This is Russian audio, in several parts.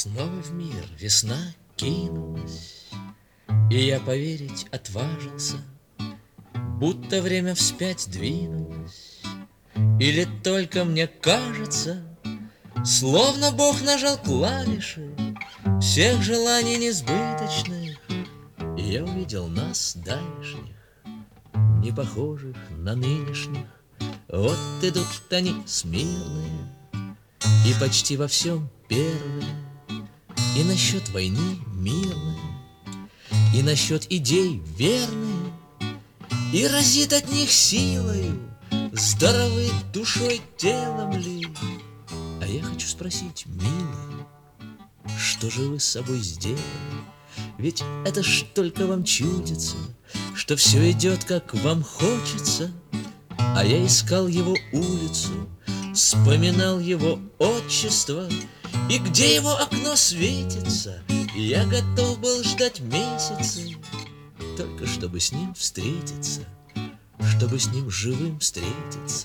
Снова в мир весна кинулась, и я поверить отважился, будто время вспять двинулось. Или только мне кажется, словно Бог нажал клавиши всех желаний несбыточных, и я увидел нас давешних, не похожих на нынешних. Вот идут они смирные и почти во всем первые, и насчет войны мирные, и насчет идей верные, и разит от них силою, здоровы душой телом ли. А я хочу спросить, милый, что же вы с собой сделали? Ведь это ж только вам чудится, что все идет, как вам хочется. А я искал его улицу, вспоминал его отчество, и где его окно светится, я готов был ждать месяцы, только чтобы с ним встретиться, чтобы с ним живым встретиться.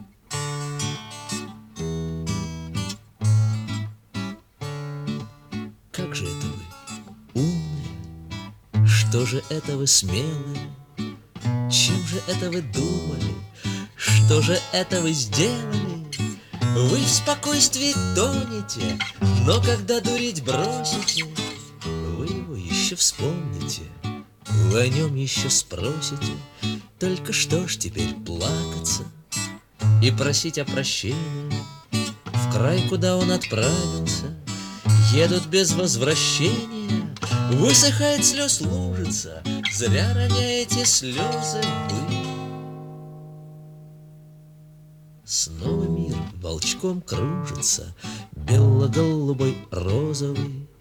Как же это вы умные, что же это вы смелые, чем же это вы думали, что же это вы сделали? Вы в спокойствии тонете, но когда дурить бросите, вы его еще вспомните, вы о нем еще спросите. Только что ж теперь плакаться и просить о прощении? В край, куда он отправился, едут без возвращения. Высыхает слез лужица, зря роняете слезы вы. Снова мир волчком кружится, бело-голубой, розовый.